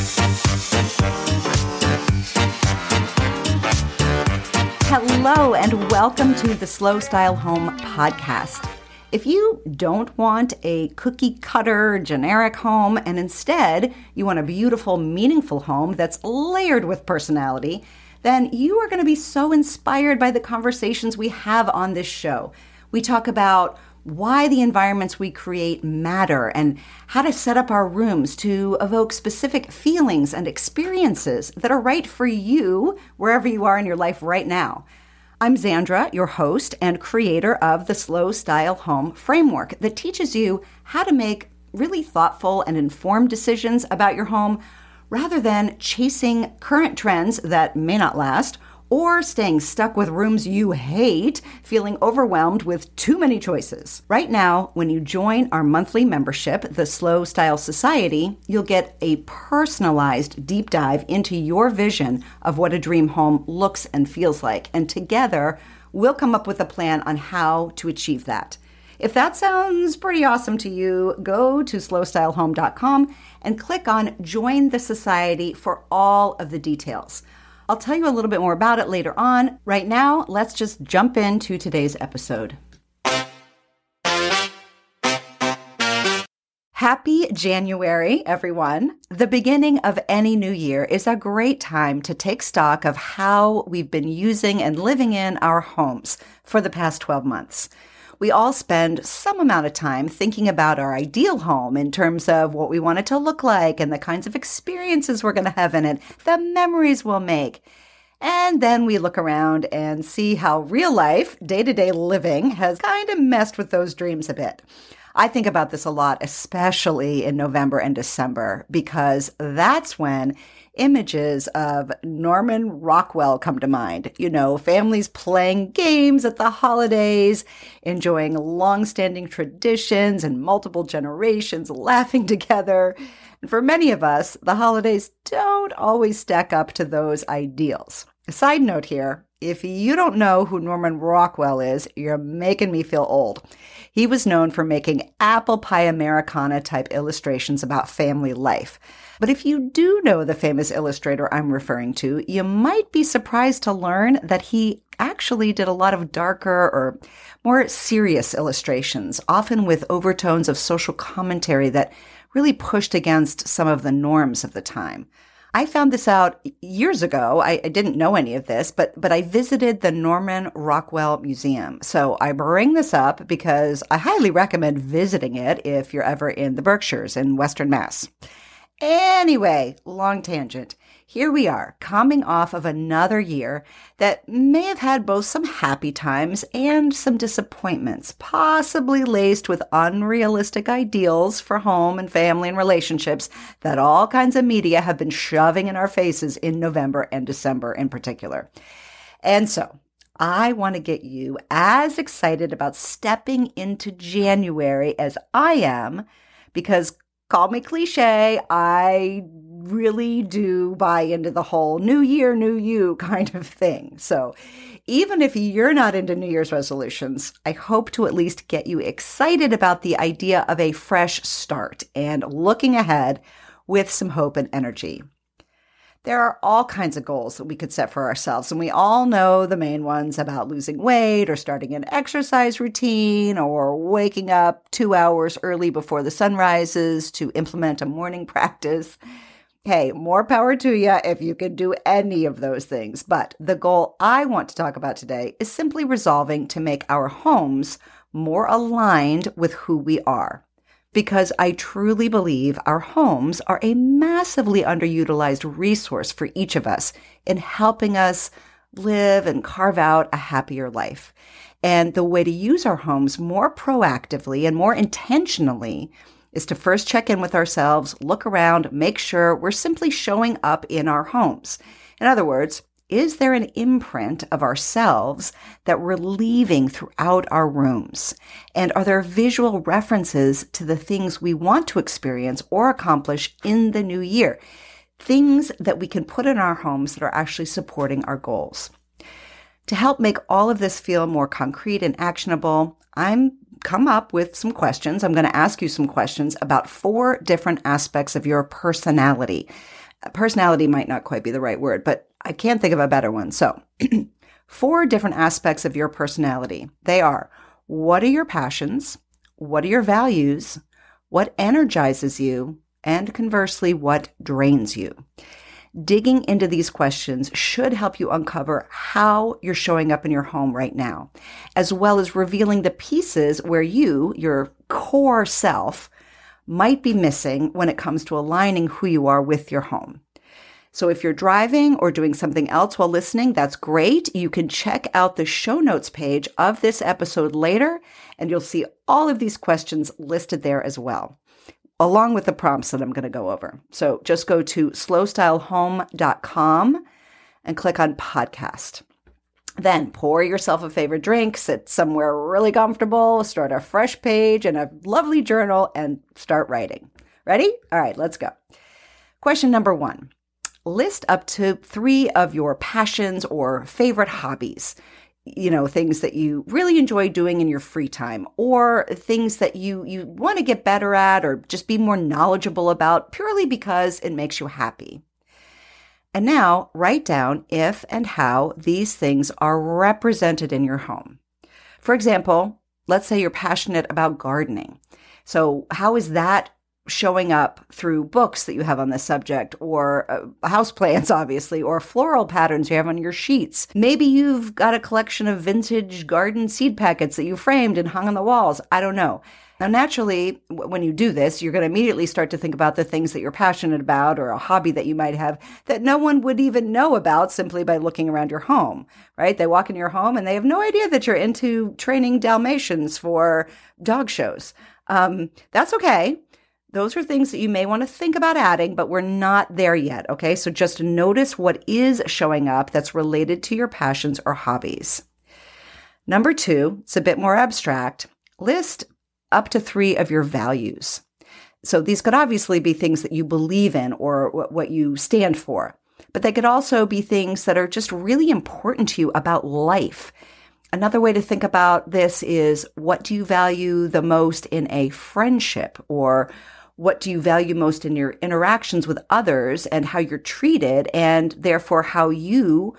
Hello, and welcome to the Slow Style Home podcast. If you don't want a cookie cutter generic home and instead you want a beautiful, meaningful home that's layered with personality, then you are going to be so inspired by the conversations we have on this show. We talk about why the environments we create matter and how to set up our rooms to evoke specific feelings and experiences that are right for you wherever you are in your life right now. I'm Zandra, your host and creator of the Slow Style Home framework that teaches you how to make really thoughtful and informed decisions about your home rather than chasing current trends that may not last or staying stuck with rooms you hate, feeling overwhelmed with too many choices. Right now, when you join our monthly membership, the Slow Style Society, you'll get a personalized deep dive into your vision of what a dream home looks and feels like. And together, we'll come up with a plan on how to achieve that. If that sounds pretty awesome to you, go to slowstylehome.com and click on Join the Society for all of the details. I'll tell you a little bit more about it later on. Right now, let's just jump into today's episode. Happy January, everyone. The beginning of any new year is a great time to take stock of how we've been using and living in our homes for the past 12 months. We all spend some amount of time thinking about our ideal home in terms of what we want it to look like and the kinds of experiences we're going to have in it, the memories we'll make. And then we look around and see how real life, day-to-day living has kind of messed with those dreams a bit. I think about this a lot, especially in November and December, because that's when images of Norman Rockwell come to mind. You know, families playing games at the holidays, enjoying long-standing traditions and multiple generations laughing together. And for many of us, the holidays don't always stack up to those ideals. A side note here, if you don't know who Norman Rockwell is, you're making me feel old. He was known for making apple pie Americana type illustrations about family life. But if you do know the famous illustrator I'm referring to, you might be surprised to learn that he actually did a lot of darker or more serious illustrations, often with overtones of social commentary that really pushed against some of the norms of the time. I found this out years ago. I didn't know any of this, but I visited the Norman Rockwell Museum. So I bring this up because I highly recommend visiting it if you're ever in the Berkshires in Western Mass. Anyway, long tangent. Here we are, coming off of another year that may have had both some happy times and some disappointments, possibly laced with unrealistic ideals for home and family and relationships that all kinds of media have been shoving in our faces in November and December in particular. And so I want to get you as excited about stepping into January as I am, because call me cliche, I really do buy into the whole new year, new you kind of thing. So even if you're not into New Year's resolutions, I hope to at least get you excited about the idea of a fresh start and looking ahead with some hope and energy. There are all kinds of goals that we could set for ourselves, and we all know the main ones about losing weight or starting an exercise routine or waking up 2 hours early before the sun rises to implement a morning practice. Hey, more power to you if you can do any of those things. But the goal I want to talk about today is simply resolving to make our homes more aligned with who we are. Because I truly believe our homes are a massively underutilized resource for each of us in helping us live and carve out a happier life. And the way to use our homes more proactively and more intentionally is to first check in with ourselves, look around, make sure we're simply showing up in our homes. In other words, is there an imprint of ourselves that we're leaving throughout our rooms? And are there visual references to the things we want to experience or accomplish in the new year? Things that we can put in our homes that are actually supporting our goals. To help make all of this feel more concrete and actionable, I'm come up with some questions. I'm going to ask you some questions about 4 different aspects of your personality. Personality might not quite be the right word, but I can't think of a better one. So 4 different aspects of your personality. They are, what are your passions? What are your values? What energizes you? And conversely, what drains you? Digging into these questions should help you uncover how you're showing up in your home right now, as well as revealing the pieces where you, your core self, might be missing when it comes to aligning who you are with your home. So if you're driving or doing something else while listening, that's great. You can check out the show notes page of this episode later, and you'll see all of these questions listed there as well, along with the prompts that I'm going to go over. So just go to slowstylehome.com and click on podcast. Then pour yourself a favorite drink, sit somewhere really comfortable, start a fresh page and a lovely journal, and start writing. Ready? All right, let's go. Question number 1. List up to 3 of your passions or favorite hobbies. Things that you really enjoy doing in your free time, or things that you want to get better at or just be more knowledgeable about purely because it makes you happy. And now write down if and how these things are represented in your home. For example, let's say you're passionate about gardening. So how is that showing up through books that you have on this subject, or houseplants, obviously, or floral patterns you have on your sheets? Maybe you've got a collection of vintage garden seed packets that you framed and hung on the walls. I don't know. Now, naturally, when you do this, you're going to immediately start to think about the things that you're passionate about or a hobby that you might have that no one would even know about simply by looking around your home, right? They walk in your home and they have no idea that you're into training Dalmatians for dog shows. That's okay. Those are things that you may want to think about adding, but we're not there yet, okay? So just notice what is showing up that's related to your passions or hobbies. Number 2, it's a bit more abstract. List up to 3 of your values. So these could obviously be things that you believe in or what you stand for, but they could also be things that are just really important to you about life. Another way to think about this is, what do you value the most in a friendship, or what do you value most in your interactions with others and how you're treated, and therefore how you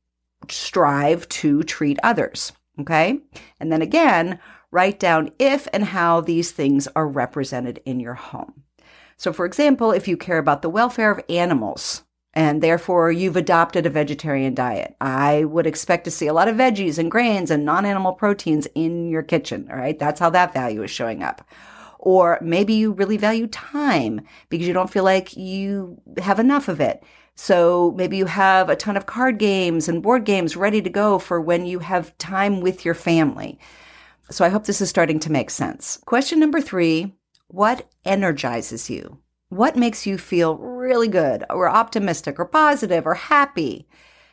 strive to treat others, okay? And then again, write down if and how these things are represented in your home. So for example, if you care about the welfare of animals, and therefore you've adopted a vegetarian diet, I would expect to see a lot of veggies and grains and non-animal proteins in your kitchen, all right? That's how that value is showing up. Or maybe you really value time because you don't feel like you have enough of it. So maybe you have a ton of card games and board games ready to go for when you have time with your family. So I hope this is starting to make sense. Question number 3, what energizes you? What makes you feel really good or optimistic or positive or happy?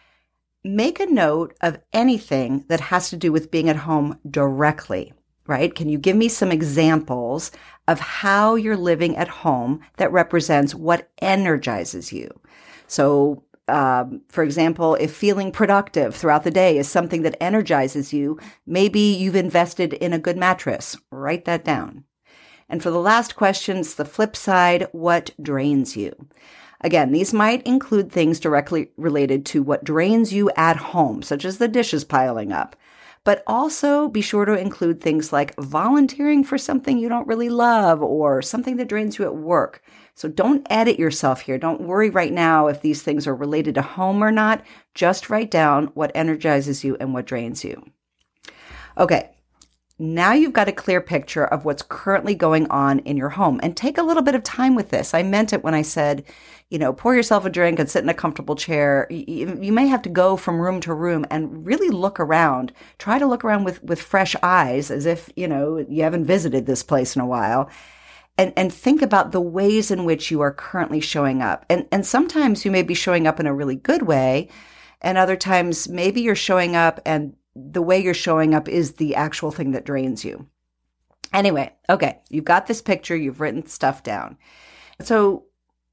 Make a note of anything that has to do with being at home directly, right? Can you give me some examples of how you're living at home that represents what energizes you? So, for example, if feeling productive throughout the day is something that energizes you, maybe you've invested in a good mattress. Write that down. And for the last question, it's the flip side, what drains you? Again, these might include things directly related to what drains you at home, such as the dishes piling up. But also be sure to include things like volunteering for something you don't really love or something that drains you at work. So don't edit yourself here. Don't worry right now if these things are related to home or not. Just write down what energizes you and what drains you. Okay. Now you've got a clear picture of what's currently going on in your home, and take a little bit of time with this. I meant it when I said, pour yourself a drink and sit in a comfortable chair. You may have to go from room to room and really look around. Try to look around with fresh eyes, as if, you haven't visited this place in a while, and think about the ways in which you are currently showing up. And sometimes you may be showing up in a really good way, and other times maybe you're showing up and the way you're showing up is the actual thing that drains you. Anyway, okay, you've got this picture, you've written stuff down. So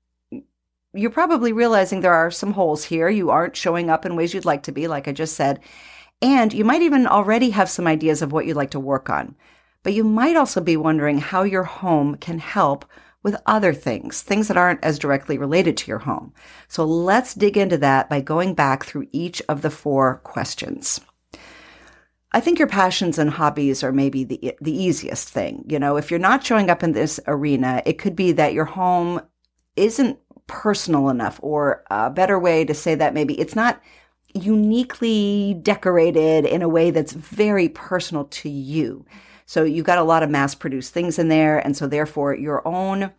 you're probably realizing there are some holes here. You aren't showing up in ways you'd like to be, like I just said. And you might even already have some ideas of what you'd like to work on. But you might also be wondering how your home can help with other things that aren't as directly related to your home. So let's dig into that by going back through each of the 4 questions. I think your passions and hobbies are maybe the easiest thing. If you're not showing up in this arena, it could be that your home isn't personal enough, or a better way to say that, maybe it's not uniquely decorated in a way that's very personal to you. So you've got a lot of mass-produced things in there, and so therefore your own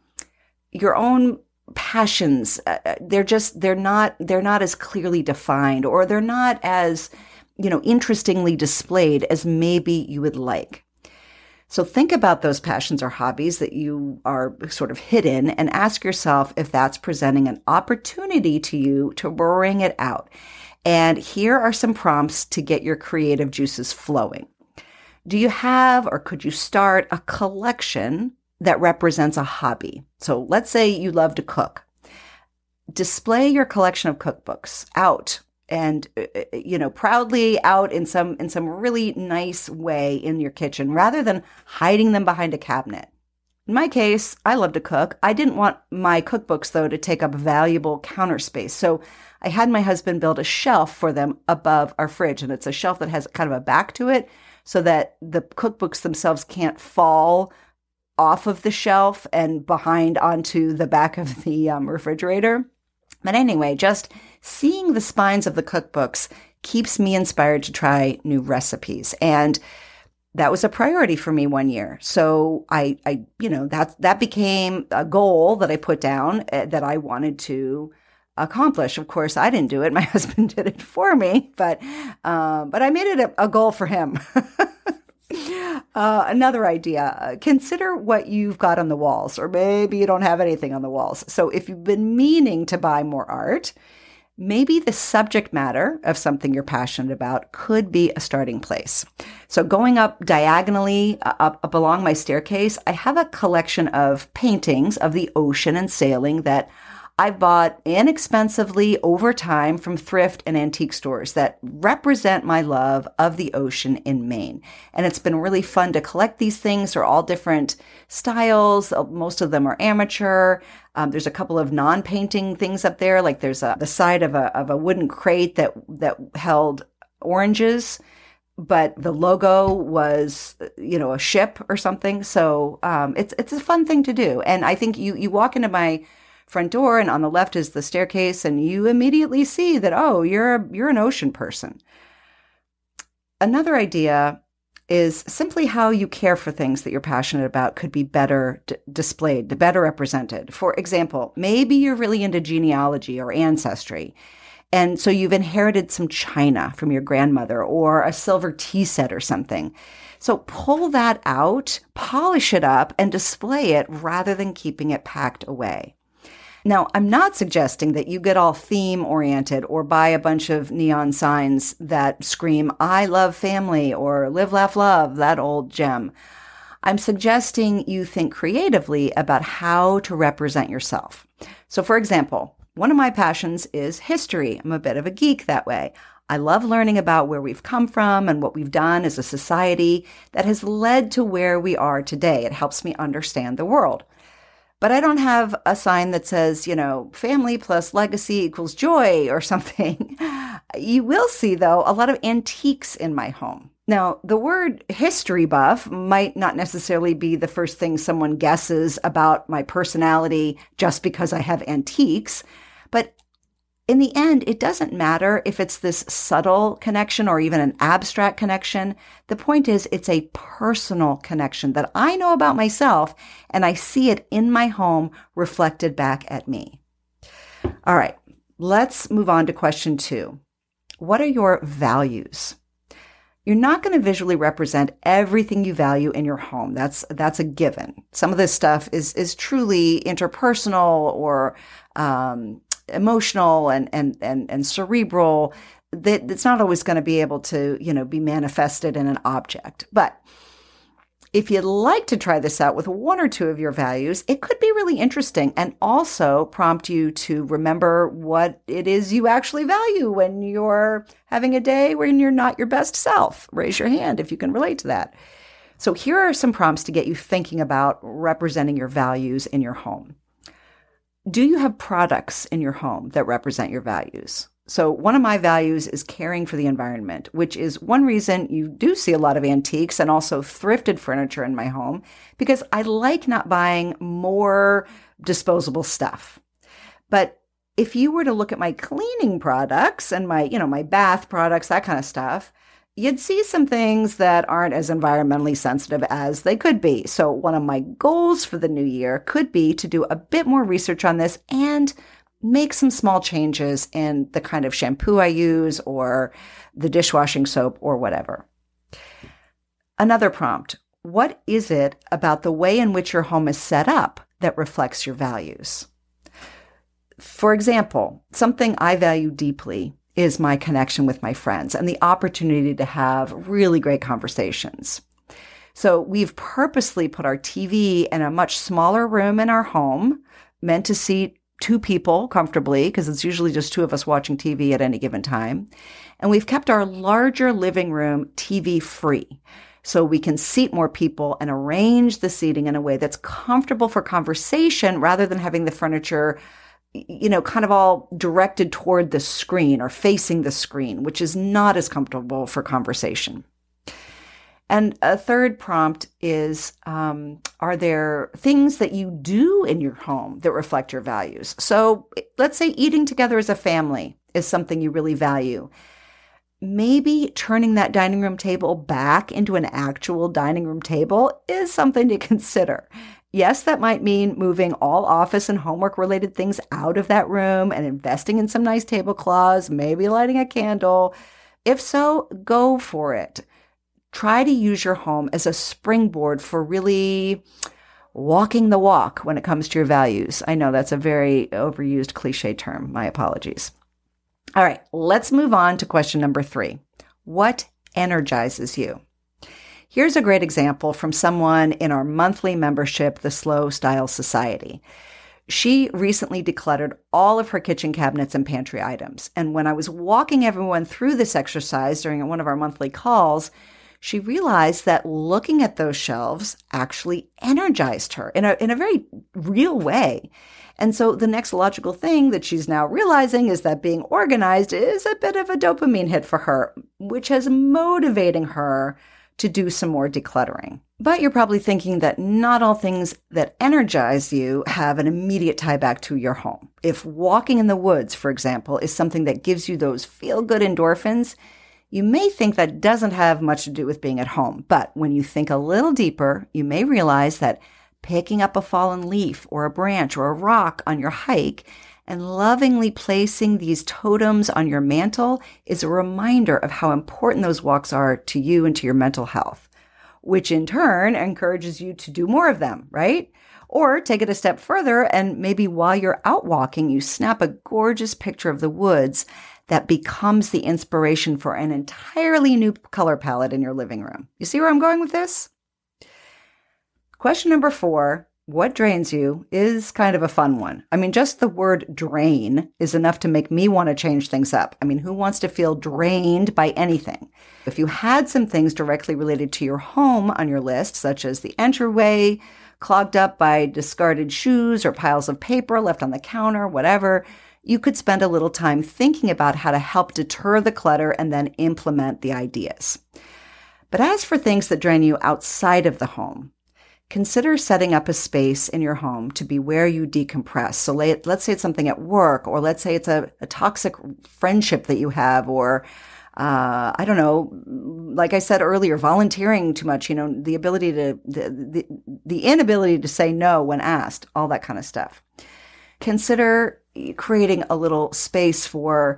passions, they're not as clearly defined, or they're not as interestingly displayed as maybe you would like. So think about those passions or hobbies that you are sort of hidden, and ask yourself if that's presenting an opportunity to you to bring it out. And here are some prompts to get your creative juices flowing. Do you have, or could you start a collection that represents a hobby? So let's say you love to cook. Display your collection of cookbooks out, and proudly out in some really nice way in your kitchen, rather than hiding them behind a cabinet. In my case, I love to cook. I didn't want my cookbooks, though, to take up valuable counter space. So I had my husband build a shelf for them above our fridge. And it's a shelf that has kind of a back to it, so that the cookbooks themselves can't fall off of the shelf and behind onto the back of the refrigerator. But anyway, just seeing the spines of the cookbooks keeps me inspired to try new recipes. And that was a priority for me one year. So that became a goal that I put down that I wanted to accomplish. Of course, I didn't do it. My husband did it for me, but I made it a goal for him. Another idea, consider what you've got on the walls, or maybe you don't have anything on the walls. So if you've been meaning to buy more art, maybe the subject matter of something you're passionate about could be a starting place. So going up diagonally, up along my staircase, I have a collection of paintings of the ocean and sailing that I bought inexpensively over time from thrift and antique stores that represent my love of the ocean in Maine. And it's been really fun to collect these things. They're all different styles. Most of them are amateur. There's a couple of non-painting things up there. Like there's the side of a wooden crate that held oranges, but the logo was, a ship or something. So it's a fun thing to do. And I think you walk into my front door, and on the left is the staircase, and you immediately see that, oh, you're an ocean person. Another idea is simply how you care for things that you're passionate about could be better displayed, better represented. For example, maybe you're really into genealogy or ancestry, and so you've inherited some china from your grandmother, or a silver tea set or something. So pull that out, polish it up, and display it rather than keeping it packed away. Now, I'm not suggesting that you get all theme-oriented or buy a bunch of neon signs that scream, "I love family," or "Live, laugh, love," that old gem. I'm suggesting you think creatively about how to represent yourself. So, for example, one of my passions is history. I'm a bit of a geek that way. I love learning about where we've come from and what we've done as a society that has led to where we are today. It helps me understand the world. But I don't have a sign that says, family plus legacy equals joy or something. You will see, though, a lot of antiques in my home. Now, the word history buff might not necessarily be the first thing someone guesses about my personality just because I have antiques. But in the end, it doesn't matter if it's this subtle connection or even an abstract connection. The point is, it's a personal connection that I know about myself, and I see it in my home reflected back at me. All right, let's move on to question 2. What are your values? You're not going to visually represent everything you value in your home. That's a given. Some of this stuff is truly interpersonal or emotional and cerebral. That it's not always going to be able to, be manifested in an object. But if you'd like to try this out with 1 or 2 of your values, it could be really interesting and also prompt you to remember what it is you actually value when you're having a day when you're not your best self. Raise your hand if you can relate to that. So here are some prompts to get you thinking about representing your values in your home. Do you have products in your home that represent your values? So one of my values is caring for the environment, which is one reason you do see a lot of antiques and also thrifted furniture in my home, because I like not buying more disposable stuff. But if you were to look at my cleaning products and my bath products, that kind of stuff, you'd see some things that aren't as environmentally sensitive as they could be. So one of my goals for the new year could be to do a bit more research on this and make some small changes in the kind of shampoo I use or the dishwashing soap or whatever. Another prompt: what is it about the way in which your home is set up that reflects your values? For example, something I value deeply is my connection with my friends and the opportunity to have really great conversations. So we've purposely put our TV in a much smaller room in our home, meant to seat two people comfortably, because it's usually just two of us watching TV at any given time. And we've kept our larger living room TV free, so we can seat more people and arrange the seating in a way that's comfortable for conversation rather than having the furniture kind of all directed toward the screen or facing the screen, which is not as comfortable for conversation. And a third prompt is, are there things that you do in your home that reflect your values? So let's say eating together as a family is something you really value. Maybe turning that dining room table back into an actual dining room table is something to consider. Yes, that might mean moving all office and homework related things out of that room and investing in some nice tablecloths, maybe lighting a candle. If so, go for it. Try to use your home as a springboard for really walking the walk when it comes to your values. I know that's a very overused cliche term. My apologies. All right, let's move on to question number 3. What energizes you? Here's a great example from someone in our monthly membership, the Slow Style Society. She recently decluttered all of her kitchen cabinets and pantry items. And when I was walking everyone through this exercise during one of our monthly calls, she realized that looking at those shelves actually energized her in a very real way. And so the next logical thing that she's now realizing is that being organized is a bit of a dopamine hit for her, which is motivating her to do some more decluttering. But you're probably thinking that not all things that energize you have an immediate tie back to your home. If walking in the woods, for example, is something that gives you those feel-good endorphins, you may think that doesn't have much to do with being at home. But when you think a little deeper, you may realize that picking up a fallen leaf or a branch or a rock on your hike and lovingly placing these totems on your mantle is a reminder of how important those walks are to you and to your mental health, which in turn encourages you to do more of them, right? Or take it a step further, and maybe while you're out walking, you snap a gorgeous picture of the woods that becomes the inspiration for an entirely new color palette in your living room. You see where I'm going with this? Question number 4, what drains you, is kind of a fun one. I mean, just the word drain is enough to make me want to change things up. I mean, who wants to feel drained by anything? If you had some things directly related to your home on your list, such as the entryway, clogged up by discarded shoes or piles of paper left on the counter, whatever, you could spend a little time thinking about how to help deter the clutter and then implement the ideas. But as for things that drain you outside of the home, consider setting up a space in your home to be where you decompress. So let's say it's something at work, or let's say it's a toxic friendship that you have, or I don't know, like I said earlier, volunteering too much, the ability to, the inability to say no when asked, all that kind of stuff. Consider creating a little space for,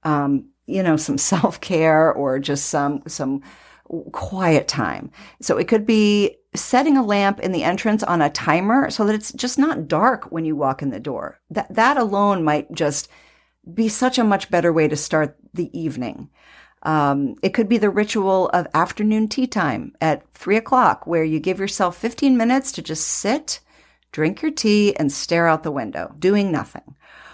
some self-care or just some quiet time. So it could be setting a lamp in the entrance on a timer so that it's just not dark when you walk in the door. That alone might just be such a much better way to start the evening. It could be the ritual of afternoon tea time at 3:00, where you give yourself 15 minutes to just sit, drink your tea, and stare out the window, doing nothing.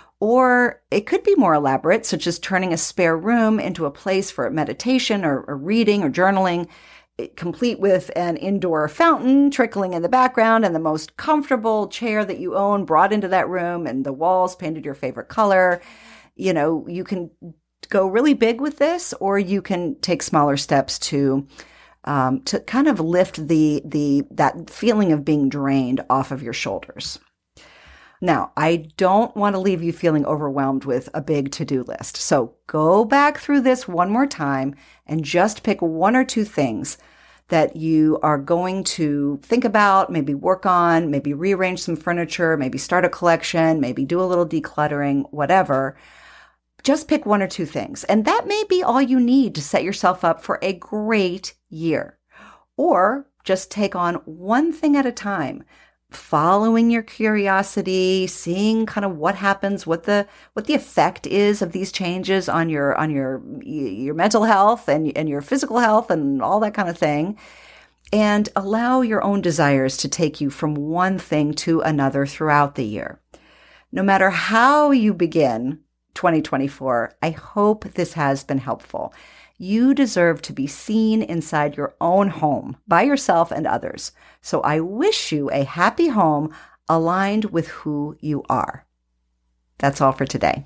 Or it could be more elaborate, such as turning a spare room into a place for meditation or reading or journaling. complete with an indoor fountain trickling in the background and the most comfortable chair that you own brought into that room and the walls painted your favorite color. You can go really big with this, or you can take smaller steps to kind of lift that feeling of being drained off of your shoulders. Now, I don't want to leave you feeling overwhelmed with a big to-do list. So go back through this one more time and just pick one or two things that you are going to think about, maybe work on, maybe rearrange some furniture, maybe start a collection, maybe do a little decluttering, whatever. Just pick one or two things. And that may be all you need to set yourself up for a great year. Or just take on one thing at a time, following your curiosity, seeing kind of what happens, what the effect is of these changes on your mental health and your physical health and all that kind of thing. And allow your own desires to take you from one thing to another throughout the year. No matter how you begin 2024, I hope this has been helpful. You deserve to be seen inside your own home by yourself and others. So I wish you a happy home aligned with who you are. That's all for today.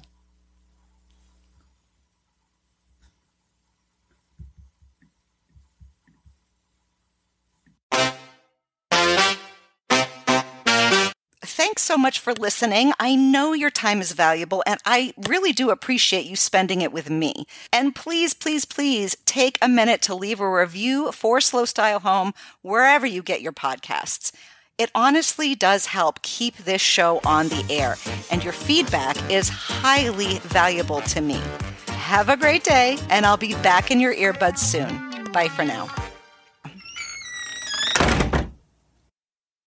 Thanks so much for listening. I know your time is valuable, and I really do appreciate you spending it with me. And please, please, please take a minute to leave a review for Slow Style Home wherever you get your podcasts. It honestly does help keep this show on the air, and your feedback is highly valuable to me. Have a great day, and I'll be back in your earbuds soon. Bye for now.